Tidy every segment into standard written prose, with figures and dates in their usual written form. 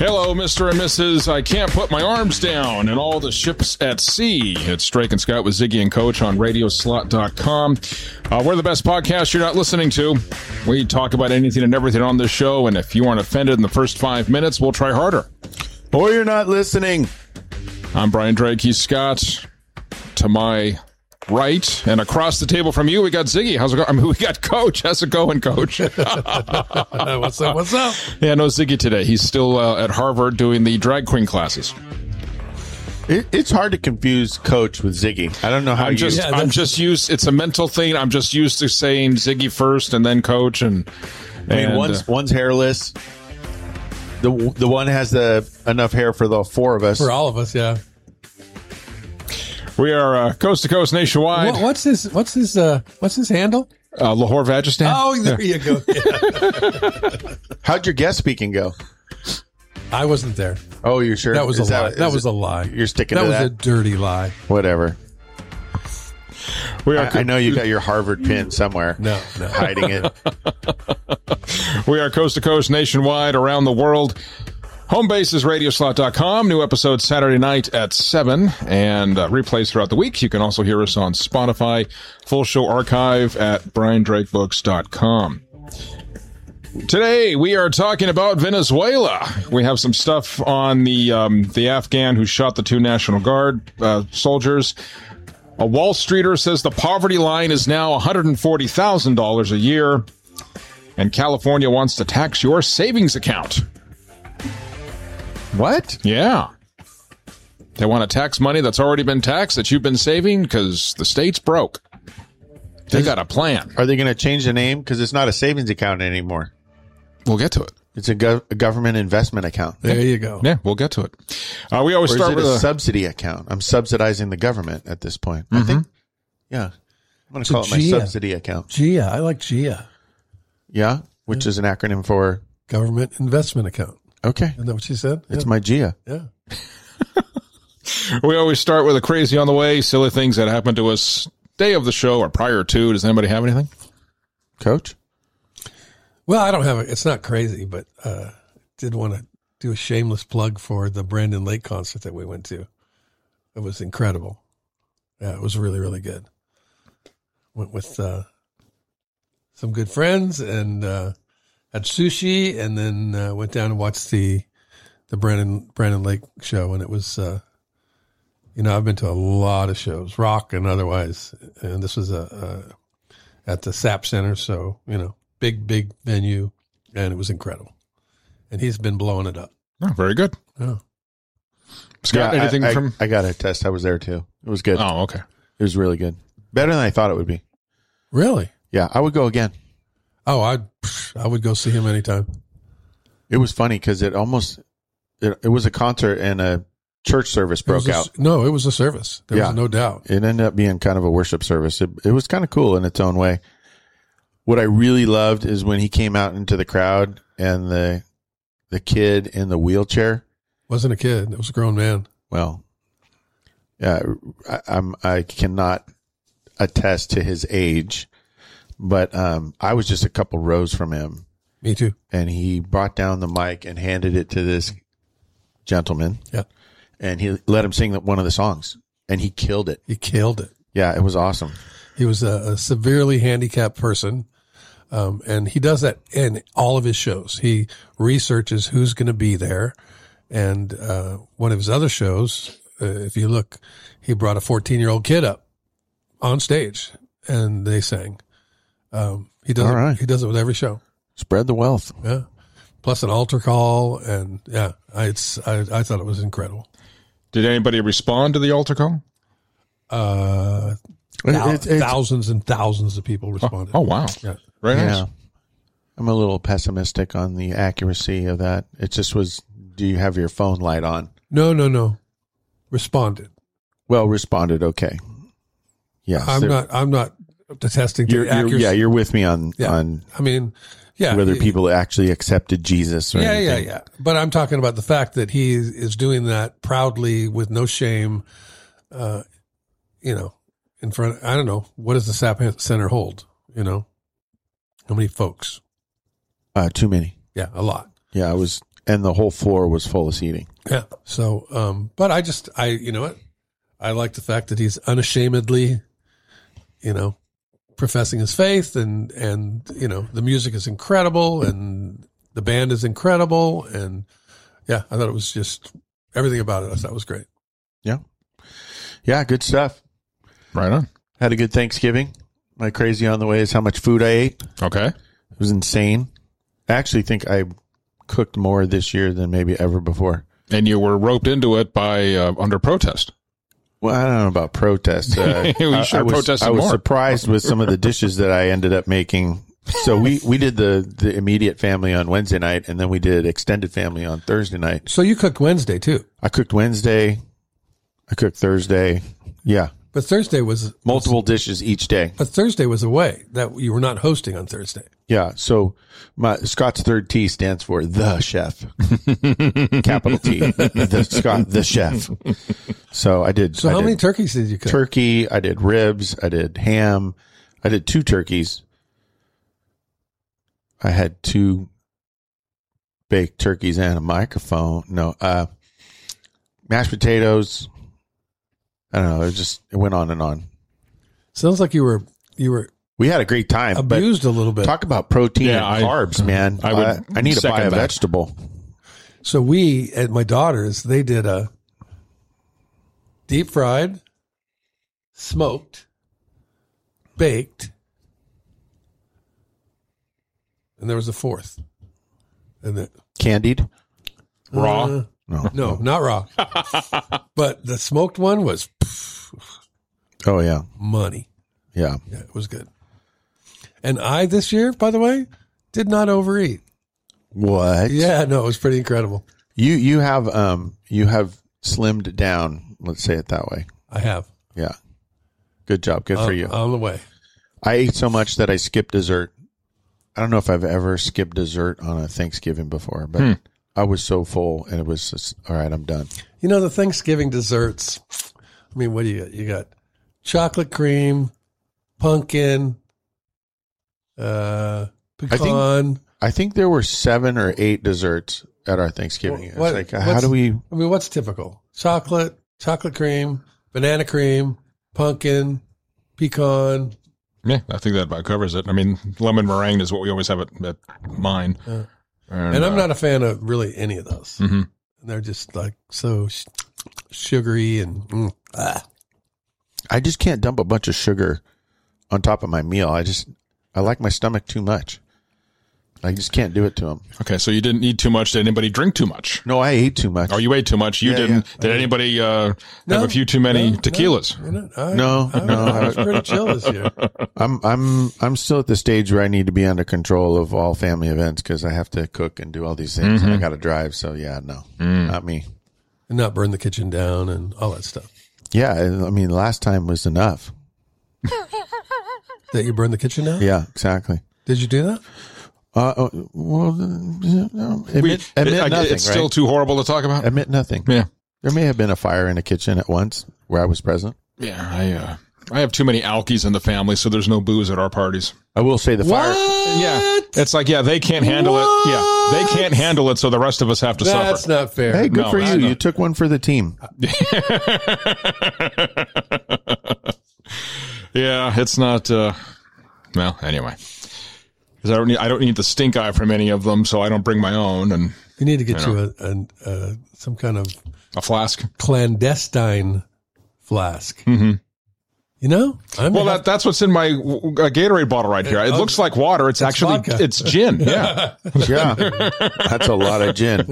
Hello, Mr. and Mrs. I Can't Put My Arms Down and all the ships at sea. It's Drake and Scott with Ziggy and Coach on radioslot.com. We're the best podcast you're not listening to. We talk about anything and everything on this show, and if you aren't offended in the first 5 minutes, we'll try harder. Or you're not listening. I'm Brian Drake. He's Scott. To my right and across the table from you, we got Ziggy. How's it going? I mean, we got Coach. How's it going, Coach? What's up? Yeah, no Ziggy today. He's still at Harvard doing the drag queen classes. It's hard to confuse Coach with Ziggy. I don't know how I'm just used. It's a mental thing. I'm just used to saying Ziggy first and then Coach. And one's hairless. The one has enough hair for the four of us. For all of us, yeah. We are coast to coast nationwide. What's his handle? Lahore Vagistan. Oh, there you go. Yeah. How'd your guest speaking go? I wasn't there. Oh, you're sure? That was a lie. That was a lie. You're sticking to that? That was a dirty lie. Whatever. I know you got your Harvard pin somewhere. No. Hiding it. We are coast to coast nationwide around the world. Home base is radioslot.com. New episodes Saturday night at 7 and replays throughout the week. You can also hear us on Spotify. Full show archive at briandrakebooks.com. Today, we are talking about Venezuela. We have some stuff on the Afghan who shot the 2 National Guard soldiers. A Wall Streeter says the poverty line is now $140,000 a year. And California wants to tax your savings account. What? Yeah. They want to tax money that's already been taxed that you've been saving because the state's broke. They got a plan. Are they going to change the name? Because it's not a savings account anymore. We'll get to it. It's a government investment account. There you go. Yeah, we'll get to it. We always start with a subsidy account. I'm subsidizing the government at this point. I think. Yeah. I'm going to call it my subsidy account. GIA. I like GIA. Yeah? Which is an acronym for? Government investment account. Okay. Isn't that what you said? It's my GIA. Yeah. We always start with a crazy on the way, silly things that happened to us day of the show or prior to. Does anybody have anything? Coach? Well, I don't have it. It's not crazy, but did want to do a shameless plug for the Brandon Lake concert that we went to. It was incredible. Yeah, it was really, really good. Went with some good friends and had sushi, and then went down and watched the Brandon Lake show, and it was I've been to a lot of shows, rock and otherwise, and this was at the SAP Center, so big venue, and it was incredible. And he's been blowing it up. Oh, very good. Oh. Scott, anything from? I got a test. I was there too. It was good. Oh, okay. It was really good. Better than I thought it would be. Really? Yeah, I would go again. Oh, I would go see him anytime. It was funny because it was a concert and a church service broke out. No, it was a service. There was no doubt. It ended up being kind of a worship service. It was kind of cool in its own way. What I really loved is when he came out into the crowd and the kid in the wheelchair. Wasn't a kid. It was a grown man. Well, yeah, I cannot attest to his age, but I was just a couple rows from him. Me too. And he brought down the mic and handed it to this gentleman. Yeah. And he let him sing one of the songs, and he killed it. He killed it. Yeah, it was awesome. He was a severely handicapped person, and he does that in all of his shows. He researches who's going to be there, and one of his other shows, if you look, he brought a 14-year-old kid up on stage, and they sang. He does He does it with every show. Spread the wealth. Yeah. Plus an altar call, and yeah, I thought it was incredible. Did anybody respond to the altar call? Thousands and thousands of people responded. Oh wow. Yeah. Very nice. Yeah. I'm a little pessimistic on the accuracy of that. It just was, do you have your phone light on? No. Responded. Well, responded. Okay. Yes. I'm not attesting to accuracy. You're with me on whether people actually accepted Jesus or anything. Yeah. But I'm talking about the fact that he is doing that proudly with no shame, in front. I don't know. What does the SAP Center hold? How many folks? Too many. Yeah, a lot. Yeah, and the whole floor was full of seating. Yeah. So, but you know what? I like the fact that he's unashamedly, professing his faith and, the music is incredible and the band is incredible. And yeah, I thought it was just everything about it. I thought was great. Yeah. Yeah. Good stuff. Right on. Had a good Thanksgiving. My crazy on the way is how much food I ate. Okay. It was insane. I actually think I cooked more this year than maybe ever before. And you were roped into it by under protest. Well, I don't know about protest. We should have protested I was more. surprised with some of the dishes that I ended up making. So we did the immediate family on Wednesday night, and then we did extended family on Thursday night. So you cooked Wednesday too. I cooked Wednesday. I cooked Thursday. Yeah. But Thursday was Multiple dishes each day. But Thursday was away. That you were not hosting on Thursday. Yeah. So Scott's third T stands for the chef. Capital T. The chef. So I did. So how many turkeys did you cook? Turkey. I did ribs. I did ham. I did 2 turkeys. I had 2 baked turkeys and a microphone. No, mashed potatoes. I don't know. It went on and on. Sounds like you were We had a great time. abused a little bit. Talk about protein and carbs, man. I need to buy a vegetable. So we at my daughter's, they did a deep fried, smoked, baked, and there was a fourth. And Candied? Raw? No, not raw. But the smoked one was Oh, yeah. money. Yeah. Yeah, it was good. And I, this year, by the way, did not overeat. What? Yeah, no, it was pretty incredible. You have slimmed down, let's say it that way. I have. Yeah. Good job. Good for you. On the way. I ate so much that I skipped dessert. I don't know if I've ever skipped dessert on a Thanksgiving before, but I was so full and it was just, all right, I'm done. You know, the Thanksgiving desserts, I mean, what do you got? You got chocolate cream, pumpkin, pecan. I think there were 7 or 8 desserts at our Thanksgiving. It's like, how do we? I mean, what's typical? Chocolate cream, banana cream, pumpkin, pecan. Yeah, I think that about covers it. I mean, lemon meringue is what we always have at mine. And I'm not a fan of really any of those. Mm-hmm. They're just like so sugary and I just can't dump a bunch of sugar on top of my meal. I like my stomach too much. I just can't do it to them. Okay, so you didn't eat too much. Did anybody drink too much? No, I ate too much. Oh, you ate too much. You didn't. Yeah. Did anybody have a few too many tequilas? I was pretty chill this year. I'm still at the stage where I need to be under control of all family events because I have to cook and do all these things and I got to drive. So yeah, no, not me. And not burn the kitchen down and all that stuff. Yeah, I mean, last time was enough. That you burned the kitchen down? Yeah, exactly. Did you do that? Well, admit nothing. It's still too horrible to talk about. Admit nothing. Yeah. There may have been a fire in a kitchen at once where I was present. Yeah, I have too many Alkies in the family, so there's no booze at our parties. I will say the fire. Yeah, it's like, they can't handle it. Yeah, they can't handle it, so the rest of us have to suffer. That's not fair. Hey, good No, for it's you. not. You took one for the team. Yeah, it's not. Well, anyway, because I don't need the stink eye from any of them, so I don't bring my own. And You need to get you a some kind of a flask. clandestine flask. Mm-hmm. You know? Well, that's what's in my Gatorade bottle right here. It looks like water. It's actually vodka. it's gin. Yeah. Yeah. That's a lot of gin.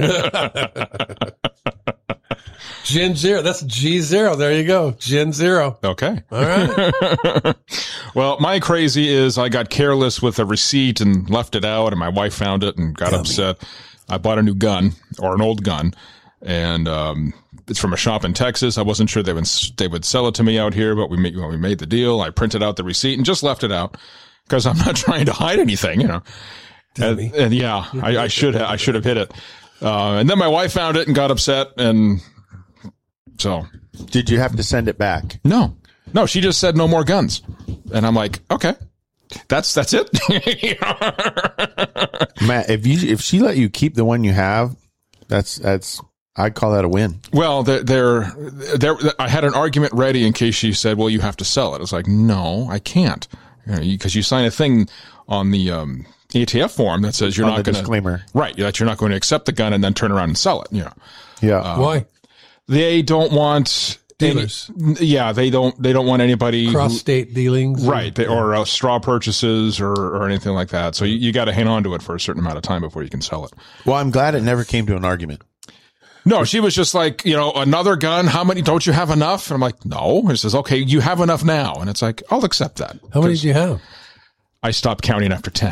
Gin Zero. That's G0. There you go. Gin Zero. Okay. All right. Well, my crazy is I got careless with a receipt and left it out, and my wife found it and got upset. I bought a new gun, or an old gun, and it's from a shop in Texas. I wasn't sure they would sell it to me out here, but we made the deal. I printed out the receipt and just left it out because I'm not trying to hide anything, you know. And yeah, I should have hit it. And then my wife found it and got upset, and so. Did you have to send it back? No, she just said no more guns. And I'm like, okay, that's it. Matt, if she let you keep the one you have, That's I'd call that a win. Well, I had an argument ready in case she said, well, you have to sell it. I was like, no, I can't. Because you sign a thing on the ATF form that says you're not going to disclaimer, right? That you're not going to accept the gun and then turn around and sell it. Yeah. Why? They don't want Dealers. They don't want anybody Cross-state dealings. Right. Or straw purchases or anything like that. So you got to hang on to it for a certain amount of time before you can sell it. Well, I'm glad it never came to an argument. No, she was just like, another gun. How many? Don't you have enough? And I'm like, no. And she says, okay, you have enough now. And it's like, I'll accept that. How many do you have? I stopped counting after 10.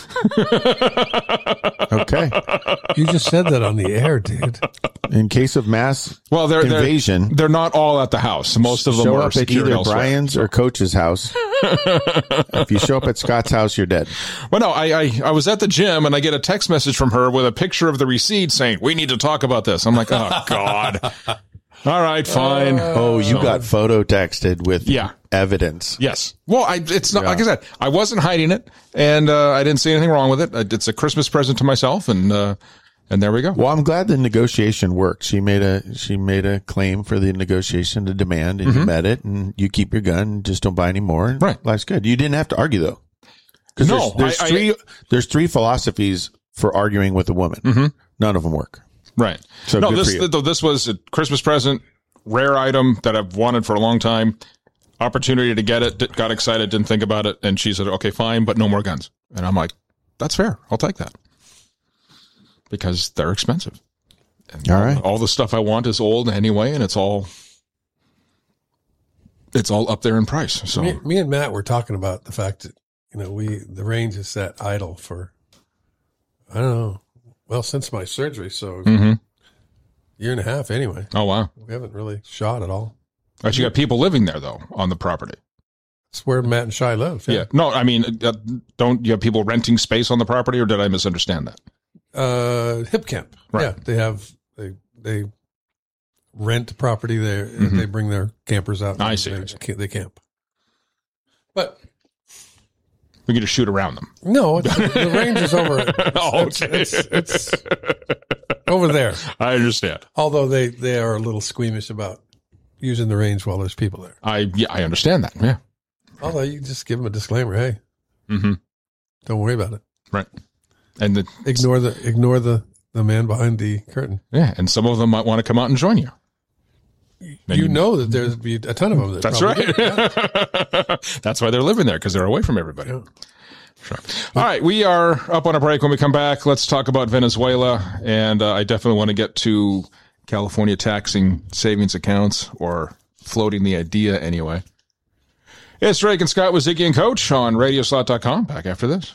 Okay. You just said that on the air, dude. In case of mass invasion, they're not all at the house. Most of them show are up at either Brian's or Coach's house. If you show up at Scott's house, you're dead. Well, no, I was at the gym and I get a text message from her with a picture of the receipt saying, we need to talk about this. I'm like, oh, God. All right, fine. You got photo texted with evidence. Yes. Well, it's not, like I said, I wasn't hiding it and I didn't see anything wrong with it. It's a Christmas present to myself and there we go. Well, I'm glad the negotiation worked. She made a claim for the negotiation, a demand, and you met it, and you keep your gun and just don't buy any more. Right. Life's good. You didn't have to argue though. No, there's three philosophies for arguing with a woman. Mm-hmm. None of them work. Right. So no, this was a Christmas present, rare item that I've wanted for a long time. Opportunity to get it, got excited, didn't think about it, and she said, okay, fine, but no more guns. And I'm like, that's fair. I'll take that. Because they're expensive. And all right. All the stuff I want is old anyway, and it's all up there in price. So me and Matt were talking about the fact that, the range is set idle for, I don't know, well, since my surgery. So year and a half anyway. Oh, wow. We haven't really shot at all. But you got people living there though, on the property. That's where Matt and Shai live. Yeah. No, I mean, don't you have people renting space on the property or did I misunderstand that? Hip camp. Right. Yeah, they rent property there. They bring their campers out. I see. They camp. But we can just shoot around them. No, the range is over. Okay. It's over there. I understand. Although they are a little squeamish about using the range while there's people there. I understand that. Yeah. Although you just give them a disclaimer. Hey, don't worry about it. Right. And ignore the man behind the curtain. Yeah, and some of them might want to come out and join you. You know that there's be a ton of them. That's right. Yeah. That's why they're living there, because they're away from everybody. Yeah. Sure. All right, we are up on a break. When we come back, let's talk about Venezuela, and I definitely want to get to California taxing savings accounts, or floating the idea anyway. It's Drake and Scott with Ziggy and Coach on Radioslot.com. Back after this.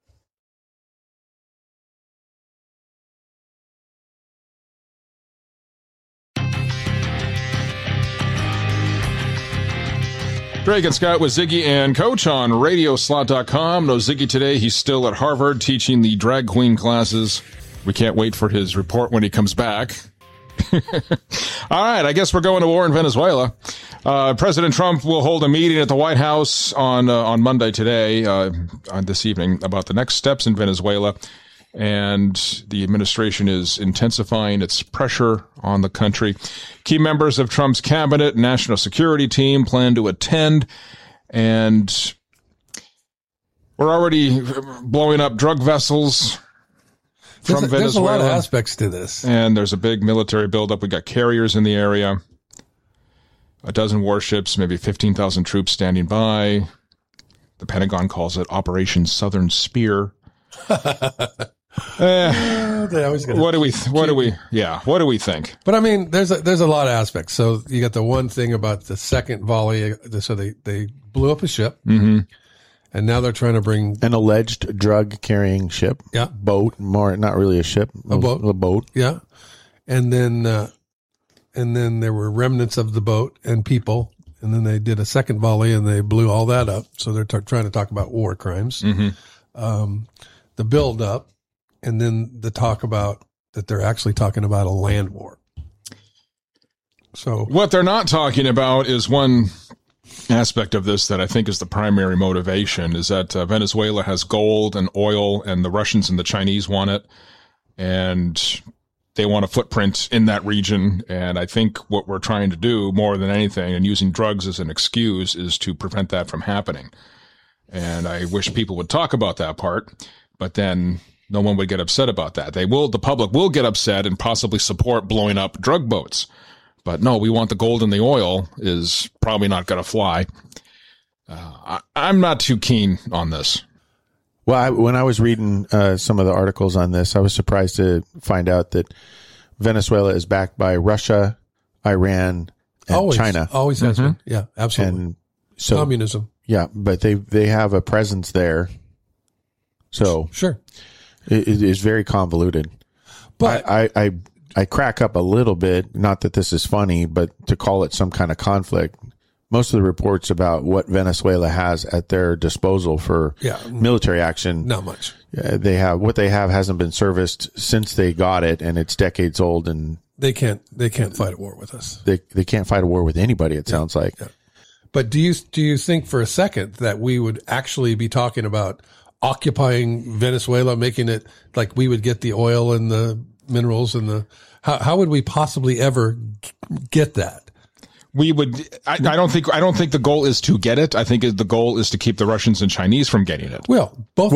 Drake and Scott with Ziggy and Coach on Radioslot.com. No Ziggy today. He's still at Harvard teaching the drag queen classes. We can't wait for his report when he comes back. All right, I guess we're going to war in Venezuela. President Trump will hold a meeting at the White House on Monday today, on this evening, about the next steps in Venezuela. And the administration is intensifying its pressure on the country. Key members of Trump's cabinet, national security team plan to attend. And we're already blowing up drug vessels from Venezuela. There's a lot of aspects to this. And there's a big military buildup. We got carriers in the area, a dozen warships, maybe 15,000 troops standing by. The Pentagon calls it Operation Southern Spear. What do we think? But I mean, there's a lot of aspects. So you got the one thing about the second volley. So they blew up a ship, and now they're trying to bring an alleged drug carrying ship. Yeah, boat, more not really a ship, a boat. Yeah, and then there were remnants of the boat and people, and then they did a second volley and they blew all that up. So they're trying to talk about war crimes. The build up, and then the talk about that they're actually talking about a land war. So what they're not talking about is one aspect of this that I think is the primary motivation, is that Venezuela has gold and oil, and the Russians and the Chinese want it. And they want a footprint in that region. And I think what we're trying to do more than anything, and using drugs as an excuse, is to prevent that from happening. And I wish people would talk about that part, but then no one would get upset about that. The public will get upset and possibly support blowing up drug boats. But no, we want the gold and the oil is probably not going to fly. I'm not too keen on this. Well, when I was reading some of the articles on this, I was surprised to find out that Venezuela is backed by Russia, Iran, and China. Always has been. Yeah, absolutely. And so, communism. Yeah, but they have a presence there. So sure, it is very convoluted. But I crack up a little bit, not that this is funny, but to call it some kind of conflict. Most of the reports about what Venezuela has at their disposal for military action, not much. What they have hasn't been serviced since they got it, and it's decades old, and they can't fight a war with us. They can't fight a war with anybody. It sounds like. Yeah. But do you think for a second that we would actually be talking about occupying Venezuela, making it like we would get the oil and the minerals and the how would we possibly ever get that? We would. I don't think the goal is to get it. I think the goal is to keep the Russians and Chinese from getting it. Well, both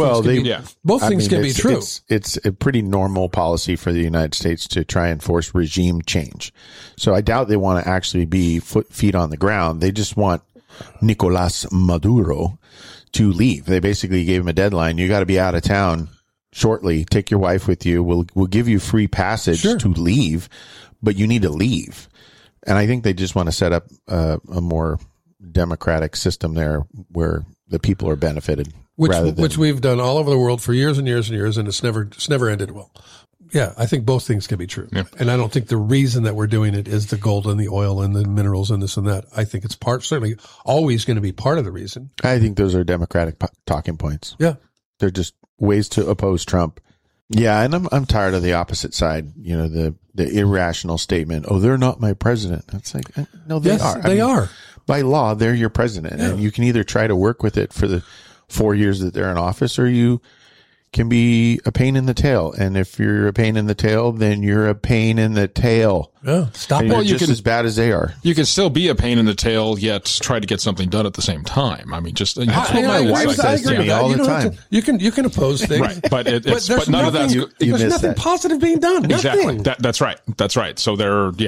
things can be true. It's a pretty normal policy for the United States to try and force regime change. So I doubt they want to actually be feet on the ground. They just want Nicolas Maduro to leave. They basically gave him a deadline. You got to be out of town shortly. Take your wife with you. We'll give you free passage to leave, but you need to leave. And I think they just want to set up a more democratic system there where the people are benefited. Which we've done all over the world for years and years and years, and it's never ended well. Yeah, I think both things can be true. Yeah. And I don't think the reason that we're doing it is the gold and the oil and the minerals and this and that. I think it's certainly always going to be part of the reason. I think those are Democratic talking points. Yeah. They're just ways to oppose Trump. Yeah, and I'm tired of the opposite side. You know, the irrational statement, "Oh, they're not my president." That's like, no, they are. They are. By law, they're your president, and you can either try to work with it for the 4 years that they're in office, or you can be a pain in the tail. And if you're a pain in the tail, then you're a pain in the tail. Yeah, stop it. You're just as bad as they are. You can still be a pain in the tail, yet try to get something done at the same time. I mean, just that's what my wife says to me all the time. You can oppose things, right? But but none of that. There's nothing positive being done. Exactly. That's right. That's right. So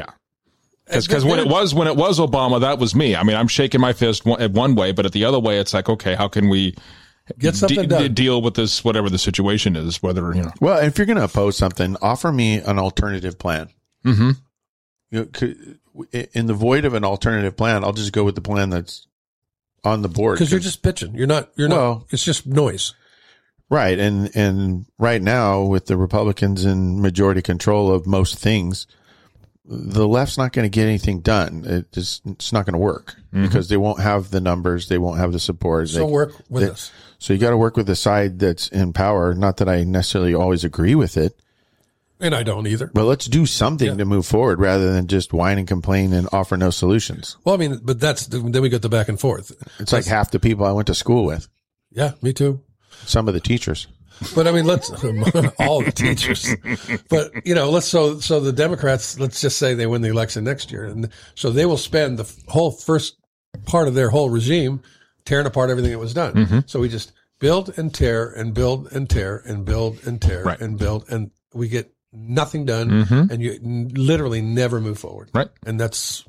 because when it was Obama, that was me. I mean, I'm shaking my fist at one way, but at the other way, it's like, okay, how can we get something done? Deal with this, whatever the situation is, whether, you know. Well, if you're going to oppose something, offer me an alternative plan. Mm-hmm. You know, in the void of an alternative plan, I'll just go with the plan that's on the board. Because you're just bitching. You're not. It's just noise. Right. And right now, with the Republicans in majority control of most things, the left's not going to get anything done. It's not going to work because they won't have the numbers. They won't have the support. So work with us. So you got to work with the side that's in power. Not that I necessarily always agree with it. And I don't either. But let's do something to move forward rather than just whine and complain and offer no solutions. Well, I mean, but then we got the back and forth. It's like half the people I went to school with. Yeah, me too. Some of the teachers. But I mean, all the teachers. But, you know, so the Democrats, let's just say they win the election next year. And so they will spend the whole first part of their whole regime tearing apart everything that was done. Mm-hmm. So we just build and tear and build and tear and build and tear and build. And we get nothing done. Mm-hmm. And you literally never move forward. Right. And that's.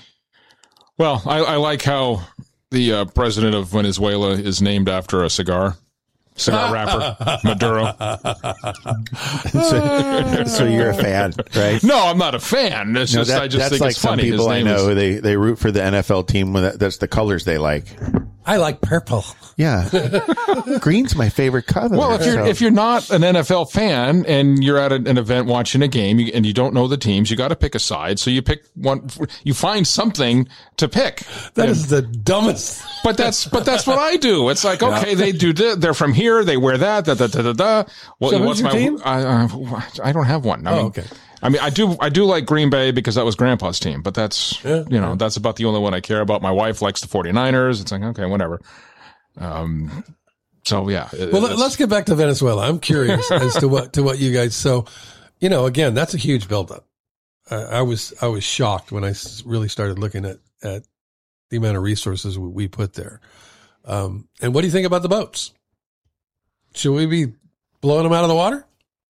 Well, I like how the president of Venezuela is named after a cigar wrapper, Maduro. So you're a fan, right? No, I'm not a fan. It's just, I just think like it's funny. Some people I know, they root for the NFL team when that's the colors they like. I like purple. Yeah. Green's my favorite color. Well, if you're not an NFL fan and you're at an event watching a game and you don't know the teams, you got to pick a side. So you pick one, you find something to pick. That is the dumbest. But that's what I do. It's like, okay, they do they're from here, they wear that, Well, so what's your team? I don't have one. Okay. I mean, I do like Green Bay because that was Grandpa's team, but that's, that's about the only one I care about. My wife likes the 49ers. It's like, okay, whatever. So yeah. Well, let's get back to Venezuela. I'm curious as to what you guys, so Again, that's a huge buildup. I was shocked when I really started looking at the amount of resources we put there. And what do you think about the boats? Should we be blowing them out of the water?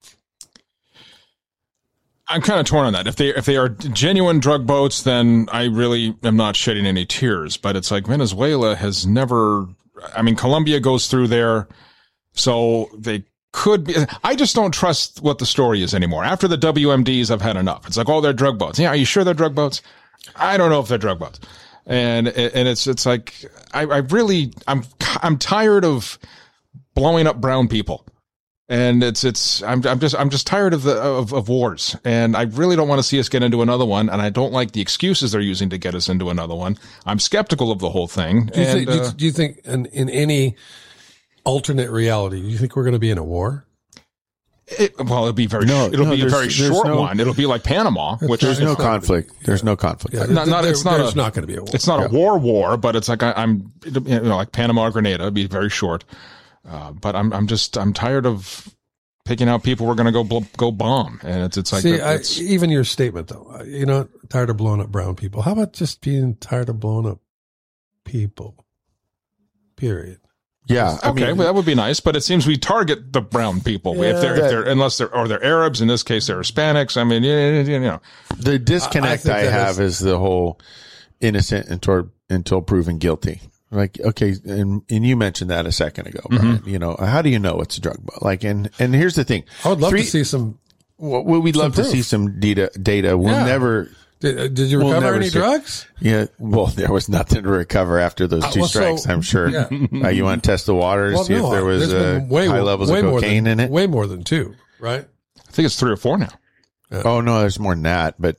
I'm kind of torn on that. If they are genuine drug boats, then I really am not shedding any tears. But it's like Venezuela has never. I mean, Colombia goes through there, so they could be. I just don't trust what the story is anymore. After the WMDs, I've had enough. It's like, oh, they're drug boats. Yeah, are you sure they're drug boats? I don't know if they're drug boats. And it's like I'm tired of blowing up brown people. And I'm just tired of wars, and I really don't want to see us get into another one. And I don't like the excuses they're using to get us into another one. I'm skeptical of the whole thing. Do you think in any alternate reality, do you think we're going to be in a war? It'll be very a very short one. It'll be like Panama, which there's no conflict. There's no conflict. Yeah, there's not going to be a war. It's not a war, but it's like I'm like Panama or Grenada. It'll be very short. But I'm tired of picking out people we're going to go bomb. And it's like, even your statement though, tired of blowing up brown people. How about just being tired of blowing up people? Period. Yeah. Okay. Well, that would be nice, but it seems we target the brown people if they're Arabs. In this case, they're Hispanics. I mean, the disconnect I have is the whole innocent until proven guilty. Like, okay, and you mentioned that a second ago, Brian. Mm-hmm. How do you know it's a drug bust? Like, and here's the thing. I would love to see some. Well, we'd love to see some data. We'll never. Did you recover any drugs? Yeah. Well, there was nothing to recover after those two strikes, I'm sure. Yeah. You want to test the water to see if there was high levels of cocaine in it? Way more than 2, right? I think it's 3 or 4 now. Yeah. Oh, no, there's more than that. But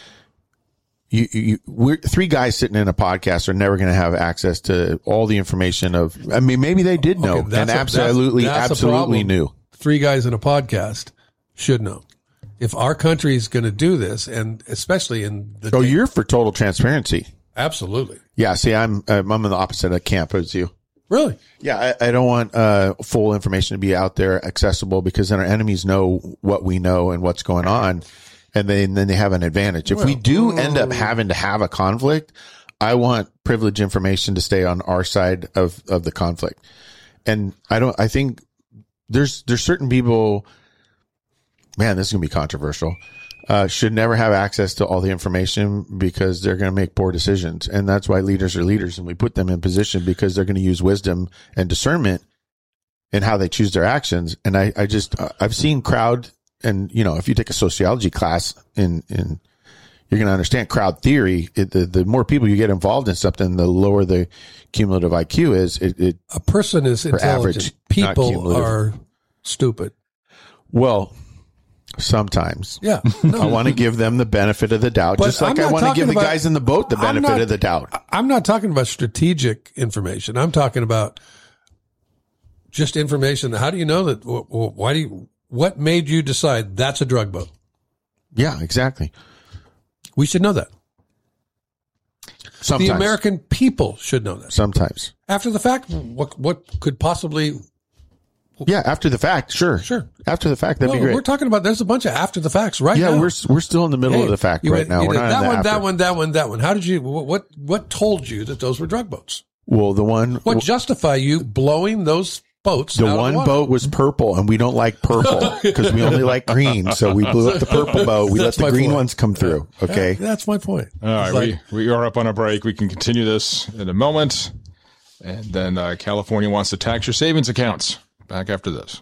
we're 3 guys sitting in a podcast are never going to have access to all the information of. I mean, maybe they did know and absolutely knew. 3 guys in a podcast should know. If our country is going to do this, and especially in the you're for total transparency. Absolutely. Yeah. See, I'm in the opposite of camp as you. Really? Yeah. I don't want full information to be out there accessible, because then our enemies know what we know and what's going on. And then they have an advantage. If we do end up having to have a conflict, I want privileged information to stay on our side of the conflict. And I think there's certain people, man, this is going to be controversial, should never have access to all the information, because they're going to make poor decisions. And that's why leaders are leaders, and we put them in position because they're going to use wisdom and discernment in how they choose their actions. And I've seen crowd. And, if you take a sociology class you're going to understand crowd theory. The more people you get involved in something, the lower the cumulative IQ is. A person is intelligent. Average, people are stupid. Well, sometimes. Yeah. No. I want to give them the benefit of the doubt, just like I want to give the guys in the boat the benefit of the doubt. I'm not talking about strategic information. I'm talking about just information. How do you know that? What made you decide that's a drug boat? Yeah, exactly. We should know that. Sometimes. The American people should know that. Sometimes. After the fact, what could possibly... Yeah, after the fact, sure. After the fact, that'd be great. We're talking about, there's a bunch of after the facts now. Yeah, we're still in the middle of the fact right now. We're not that one. How did you, what told you that those were drug boats? Well, what justify you blowing those boats The one boat was purple, and we don't like purple because we only like green. So we blew up the purple boat. We let the green ones come through. Okay. That's my point. All right. We are up on a break. We can continue this in a moment. And then California wants to tax your savings accounts. Back after this.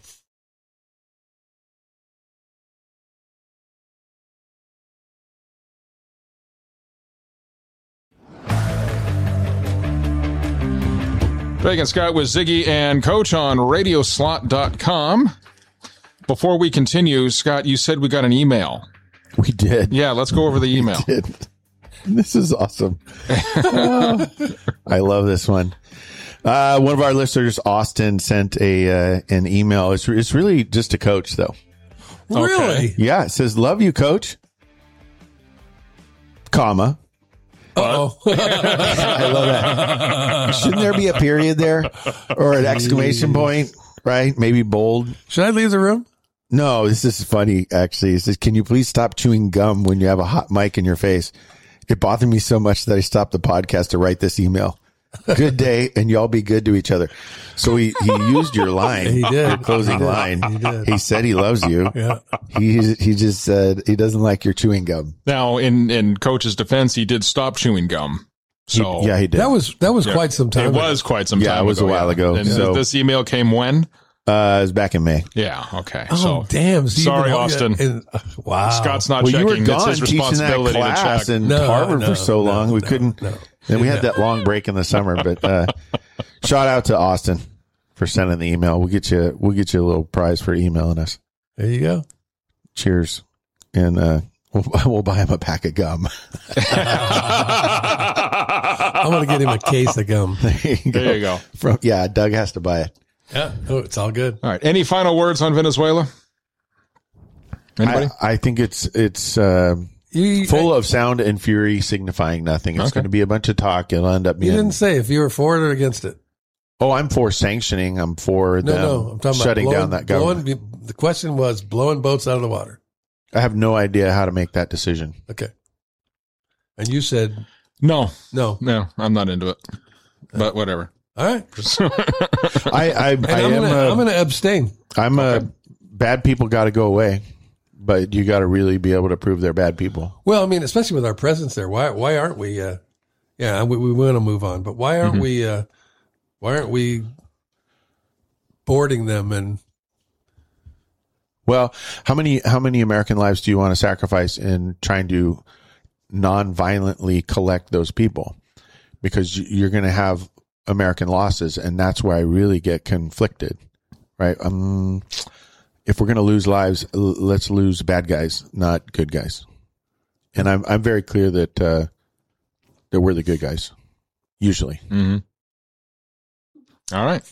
Drake and Scott with Ziggy and Coach on Radioslot.com. Before we continue, Scott, you said we got an email. We did. Yeah, let's go over the email. We did. This is awesome. I love this one. One of our listeners, Austin, sent an email. It's really just a Coach, though. Really? Yeah. It says, "Love you, Coach." Comma. Uh-oh. I love that. Shouldn't there be a period there or an exclamation point? Right? Maybe bold. Should I leave the room? No, this is funny, actually. It says, can you please stop chewing gum when you have a hot mic in your face? It bothered me so much that I stopped the podcast to write this email. Good day, and y'all be good to each other. So he used your line. He did. Your closing line. He did. He said he loves you. Yeah. He just said he doesn't like your chewing gum. Now, in Coach's defense, he did stop chewing gum. So He did. That was quite some time it ago. was quite some time ago. Yeah, it was a while ago. And So- this email came when? It was back in May. Yeah, okay. Oh, so damn. So you've sorry, been- Austin. Wow. Scott's not Well, you checking. were It's gone his teaching that responsibility to class check. in No, Harvard no, for so no, long. We no, couldn't. no. And we had that long break in the summer. But shout out to Austin for sending the email. We'll get you a little prize for emailing us. There you go. Cheers, and we'll buy him a pack of gum. I'm going to get him a case of gum. There you go. Doug has to buy it. Yeah. Oh, it's all good. All right. Any final words on Venezuela? Anybody? I think it's You, full of sound and fury, signifying nothing. It's Okay. going to be a bunch of talk. It'll end up you being. didn't say if you were for it or against it. Oh, I'm for sanctioning. I'm for them No. I'm talking shutting about down that government. the question was blowing boats out of the water. I have no idea how to make that decision. Okay. And you said No, no. I'm not into it. But whatever. All right. I'm going to abstain. bad people got to go away, but you got to really be able to prove they're bad people. Well, I mean, especially with our presence there, why aren't we? We want to move on, but why aren't we boarding them? And Well, how many American lives do you want to sacrifice in trying to non-violently collect those people? Because you're going to have American losses, and that's where I really get conflicted, right? If we're going to lose lives, let's lose bad guys, not good guys. And I'm very clear that we're the good guys, usually. Mm-hmm. All right.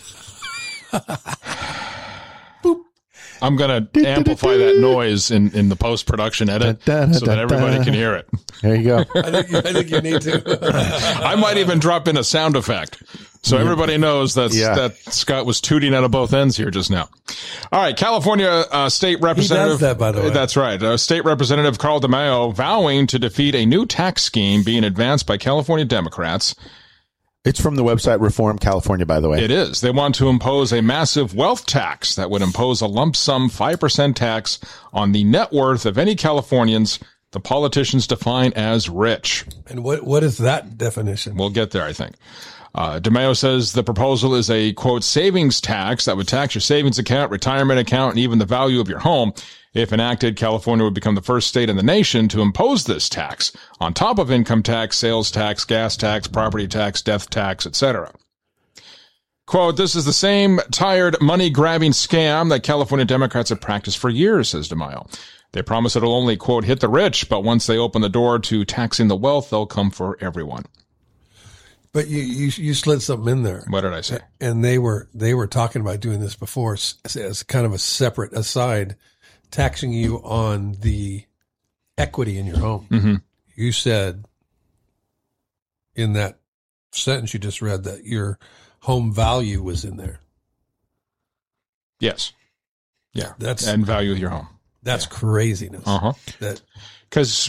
I'm going to amplify that noise in the post-production edit so that everybody can hear it. There you go. I think you need to. I might even drop in a sound effect so everybody knows that Scott was tooting out of both ends here just now. All right, California State Representative. He does that, by the way. That's right. State Representative Carl DeMaio vowing to defeat a new tax scheme being advanced by California Democrats. It's from the website Reform California, by the way. It is. They want to impose a massive wealth tax that would impose a lump sum 5% tax on the net worth of any Californians the politicians define as rich. And what is that definition? We'll get there, I think. DeMaio says the proposal is a, quote, savings tax that would tax your savings account, retirement account, and even the value of your home. If enacted, California would become the first state in the nation to impose this tax on top of income tax, sales tax, gas tax, property tax, death tax, etc. Quote, this is the same tired money-grabbing scam that California Democrats have practiced for years, says DeMaio. They promise it'll only, quote, hit the rich, but once they open the door to taxing the wealth, they'll come for everyone. But you slid something in there. What did I say? And they were talking about doing this before as kind of a separate aside, taxing you on the equity in your home. Mm-hmm. You said in that sentence you just read that your home value was in there. Yes. Yeah. That's and value of your home. That's craziness. Uh-huh. That Because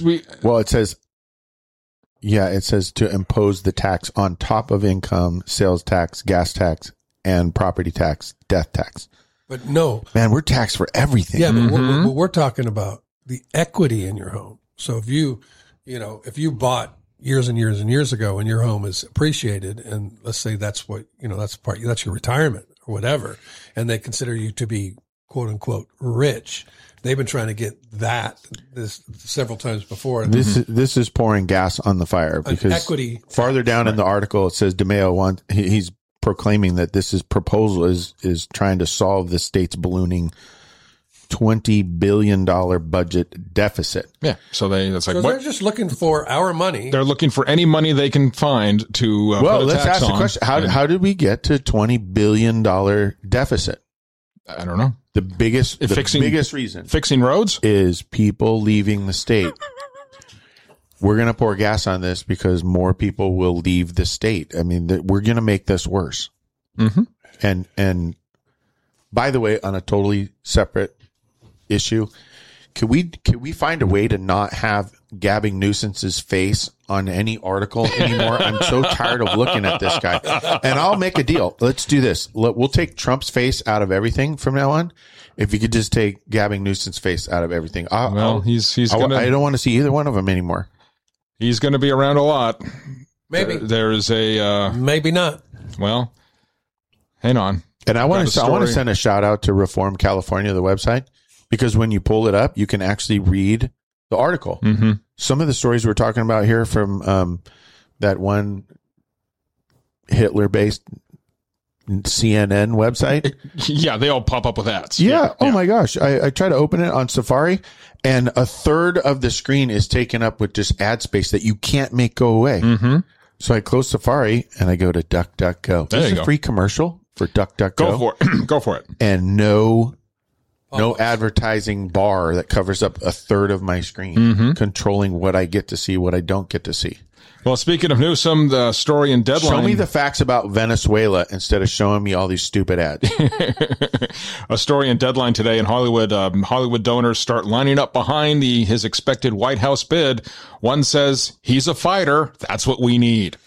it says to impose the tax on top of income, sales tax, gas tax, and property tax, death tax. But no, Man, we're taxed for everything. yeah, but we're talking about the equity in your home. So if you bought years and years and years ago and your home is appreciated, and let's say that's what, that's your retirement or whatever, and they consider you to be quote unquote rich. They've been trying to get this several times before. This is pouring gas on the fire because equity farther down in the article, it says DeMaio he's proclaiming that this proposal is trying to solve the state's ballooning $20 billion budget deficit. yeah, so they're just looking for our money. They're looking for any money they can find to Well, put a let's tax ask the on. question: How did we get to $20 billion deficit? I don't know. The biggest reason Fixing roads? is people leaving the state. We're going to pour gas on this because more people will leave the state. I mean, we're going to make this worse. Mm-hmm. And by the way, on a totally separate issue. Could we find a way to not have Gavin Newsom's face on any article anymore? I'm so tired of looking at this guy. And I'll make a deal. Let's do this. We'll take Trump's face out of everything from now on. If you could just take Gavin Newsom's face out of everything. I don't want to see either one of them anymore. He's going to be around a lot. Maybe. There's a maybe not. Well, hang on. And I want to send a shout out to Reform California, the website, because when you pull it up, you can actually read the article. Mm-hmm. Some of the stories we're talking about here from that one Hitler-based CNN website. Yeah, they all pop up with ads. Yeah. Oh my gosh. I try to open it on Safari, and a third of the screen is taken up with just ad space that you can't make go away. Mm-hmm. So I close Safari and I go to DuckDuckGo. There you There's go. a free commercial for DuckDuckGo. Go for it. Go for it. And no advertising bar that covers up a third of my screen, Mm-hmm. controlling what I get to see, what I don't get to see. Well, speaking of Newsom, the story in Deadline. Show me the facts about Venezuela instead of showing me all these stupid ads. A story in Deadline today in Hollywood. Hollywood donors start lining up behind his expected White House bid. One says, he's a fighter. That's what we need.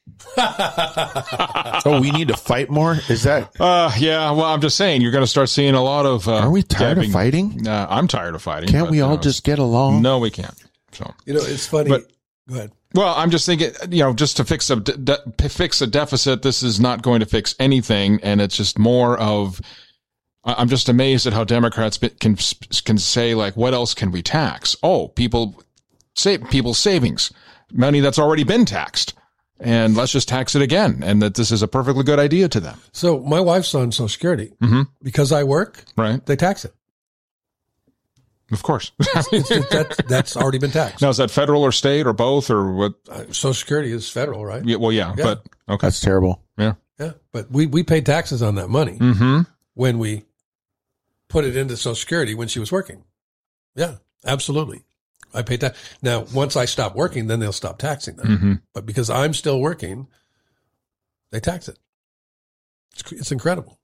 Oh, we need to fight more? Is that... Yeah, well, I'm just saying, you're going to start seeing a lot of... Are we tired of fighting? I'm tired of fighting. Can't we all just get along? No, we can't. So It's funny. Go ahead. Well, I'm just thinking, just to fix a deficit, this is not going to fix anything. And it's just more of, I'm just amazed at how Democrats can say, like, what else can we tax? Oh, people's savings, money that's already been taxed. And let's just tax it again. And that this is a perfectly good idea to them. So my wife's on Social Security. Mm-hmm. Because I work, right? They tax it. Of course. That's already been taxed. Now, is that federal or state or both or what? Social Security is federal, right? Yeah, well, yeah. But okay. That's terrible. Yeah. Yeah. But we paid taxes on that money when we put it into Social Security when she was working. Yeah, absolutely. I paid that. Now, once I stop working, then they'll stop taxing that. Mm-hmm. But because I'm still working, they tax it. It's incredible.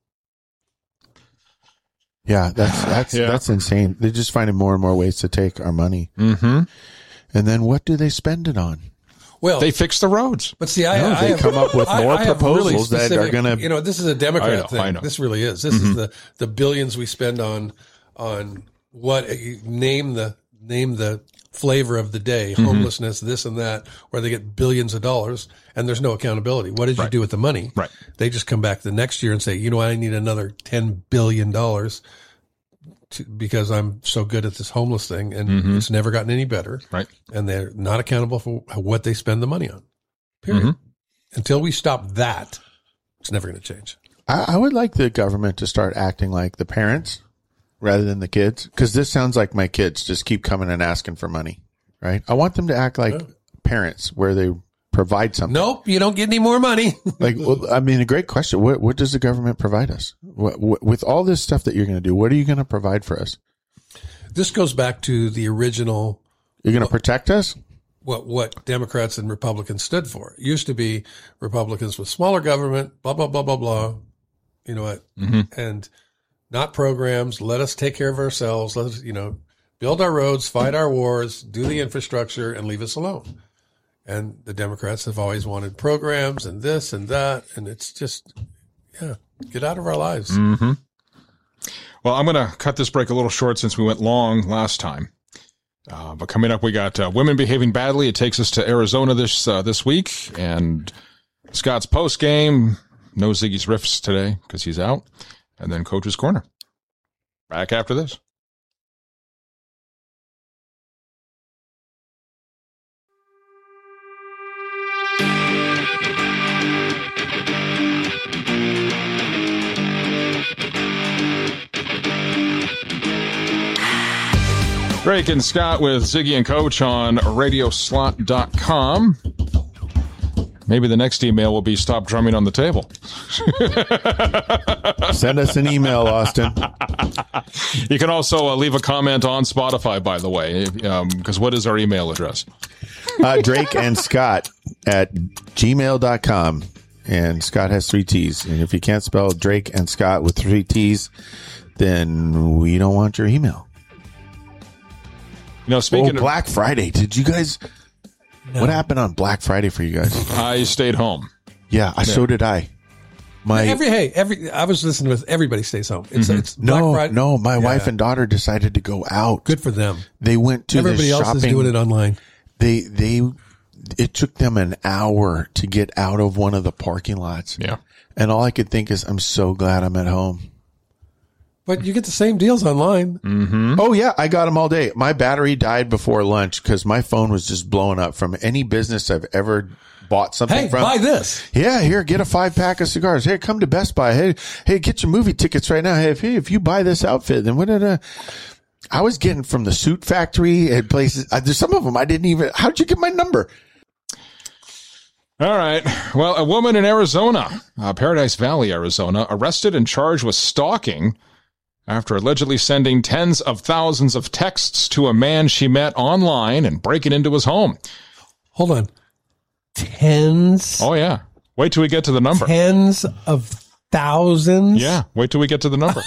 Yeah, that's insane. They're just finding more and more ways to take our money. Mm-hmm. And then what do they spend it on? Well, they fix the roads. But see, they come up with more proposals that are going to. This is a Democrat thing. I know. This really is. This is the billions we spend on what name the flavor of the day, homelessness, this and that, where they get billions of dollars and there's no accountability. What did you do with the money? Right. They just come back the next year and say, I need another $10 billion because I'm so good at this homeless thing and it's never gotten any better. Right. And they're not accountable for what they spend the money on. Period. Until we stop that, it's never going to change. I would like the government to start acting like the parents rather than the kids, because this sounds like my kids just keep coming and asking for money, right? I want them to act like parents where they provide something. Nope, you don't get any more money. A great question. What does the government provide us? With all this stuff that you're going to do, what are you going to provide for us? This goes back to the original. You're going to protect us? What Democrats and Republicans stood for. It used to be Republicans with smaller government, blah, blah, blah, blah, blah. You know what? And not programs. Let us take care of ourselves. Let us, build our roads, fight our wars, do the infrastructure, and leave us alone. And the Democrats have always wanted programs and this and that. And it's just, get out of our lives. Mm-hmm. Well, I'm going to cut this break a little short since we went long last time. But coming up, we got women behaving badly. It takes us to Arizona this week. And Scott's post game. No Ziggy's Riffs today because he's out. And then Coach's Corner. Back after this. Drake and Scott with Ziggy and Coach on radioslot.com. Maybe the next email will be stop drumming on the table. Send us an email, Austin. You can also leave a comment on Spotify, by the way, because what is our email address? Drake and Scott at gmail.com. And Scott has 3 T's. And if you can't spell Drake and Scott with 3 T's, then we don't want your email. Speaking of Black Friday, did you guys? No. What happened on Black Friday for you guys? I stayed home. Yeah, so did I. I was listening with everybody stays home. It's Black Friday. No, my wife and daughter decided to go out. Good for them. They went to Everybody the else shopping. is doing it online. It took them an hour to get out of one of the parking lots. Yeah. And all I could think is, I'm so glad I'm at home. But you get the same deals online. Mm-hmm. Oh, yeah. I got them all day. My battery died before lunch because my phone was just blowing up from any business I've ever bought something from. Buy this. Yeah, here, get a 5-pack of cigars. Hey, come to Best Buy. Hey, get your movie tickets right now. Hey, if you buy this outfit, then I was getting from the Suit Factory at places. There's some of them I didn't even. How'd you get my number? All right. Well, a woman in Arizona, Paradise Valley, Arizona, arrested and charged with stalking after allegedly sending tens of thousands of texts to a man she met online and breaking into his home. Hold on. Tens? Oh, yeah. Wait till we get to the number. Tens of thousands? Yeah. Wait till we get to the number.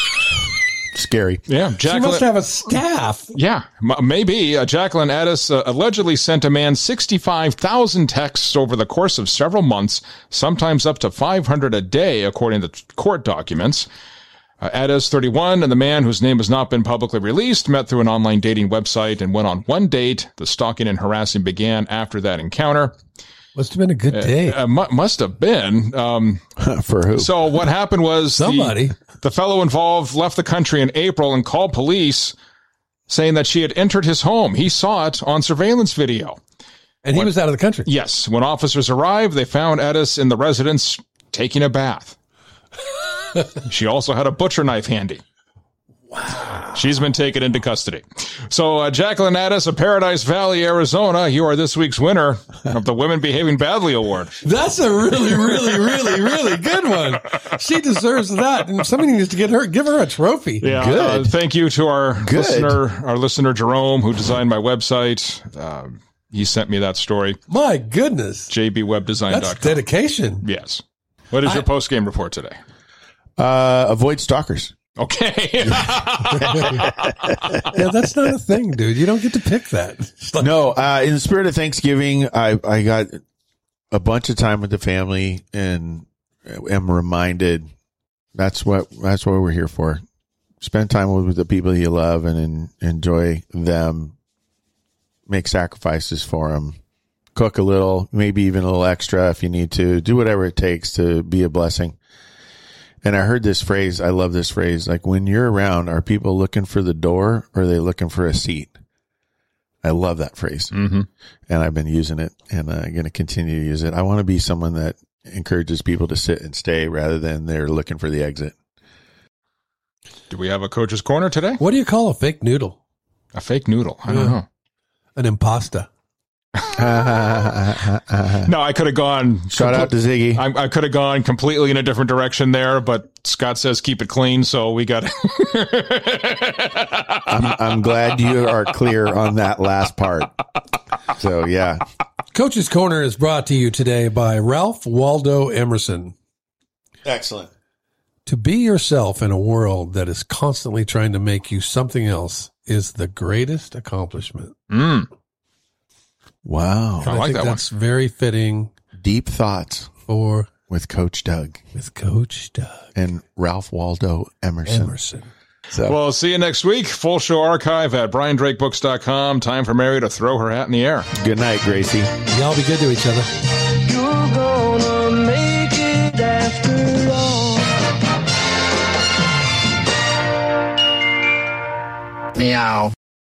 Scary. Yeah. She must have a staff. Yeah, maybe. Jacqueline Addis allegedly sent a man 65,000 texts over the course of several months, sometimes up to 500 a day, according to court documents. Addis, 31, and the man, whose name has not been publicly released, met through an online dating website and went on one date. The stalking and harassing began after that encounter. Must have been a good date. Must have been. For who? So what happened was somebody. The fellow involved left the country in April and called police saying that she had entered his home. He saw it on surveillance video. And he was out of the country. Yes. When officers arrived, they found Addis in the residence taking a bath. She also had a butcher knife handy. Wow. She's been taken into custody. So, Jacqueline Addis of Paradise Valley, Arizona, you are this week's winner of the Women Behaving Badly Award. That's a really, really, really, really good one. She deserves that. And somebody needs to give her a trophy. Yeah. Good. Thank you to our listener, Jerome, who designed my website. He sent me that story. My goodness. jbwebdesign.com. That's dedication. Yes. What is your post-game report today? Avoid stalkers. Okay. Yeah, that's not a thing, dude. You don't get to pick that. No, in the spirit of Thanksgiving, I got a bunch of time with the family and am reminded that's what we're here for. Spend time with the people you love and enjoy them. Make sacrifices for them. Cook a little, maybe even a little extra if you need to. Do whatever it takes to be a blessing. And I heard this phrase. I love this phrase. Like, when you're around, are people looking for the door or are they looking for a seat? I love that phrase. Mm-hmm. And I've been using it and I'm going to continue to use it. I want to be someone that encourages people to sit and stay rather than they're looking for the exit. Do we have a coach's corner today? What do you call a fake noodle? A fake noodle? I don't know. An impasta. No, I could have gone. Shout out to Ziggy. I could have gone completely in a different direction there, but Scott says keep it clean, so we got. I'm glad you are clear on that last part. So yeah, Coach's Corner is brought to you today by Ralph Waldo Emerson. Excellent. To be yourself in a world that is constantly trying to make you something else is the greatest accomplishment. Wow. I like that that's very fitting. Deep thoughts for with Coach Doug. And Ralph Waldo Emerson. So, well, see you next week. Full show archive at BrianDrakeBooks.com. Time for Mary to throw her hat in the air. Good night, Gracie. Y'all be good to each other. You're gonna make it after all. Meow.